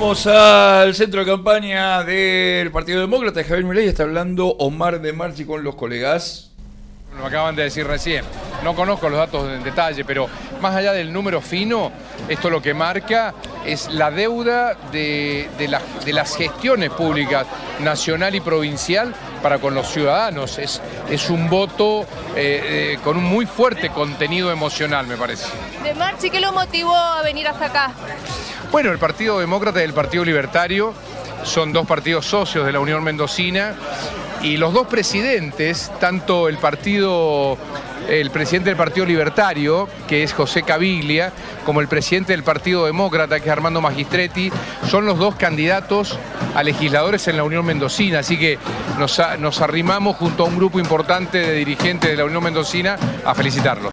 Vamos al centro de campaña del Partido Demócrata. Javier Milei, está hablando Omar de Marchi con los colegas. Lo acaban de decir recién, no conozco los datos en detalle, pero más allá del número fino, esto lo que marca es la deuda de las gestiones públicas nacional y provincial para con los ciudadanos. Es un voto con un muy fuerte contenido emocional, me parece. De Marchi, ¿qué lo motivó a venir hasta acá? Bueno, el Partido Demócrata y el Partido Libertario son dos partidos socios de la Unión Mendocina y los dos presidentes, tanto el presidente del Partido Libertario, que es José Caviglia, como el presidente del Partido Demócrata, que es Armando Magistretti, son los dos candidatos a legisladores en la Unión Mendocina, así que nos arrimamos junto a un grupo importante de dirigentes de la Unión Mendocina a felicitarlos.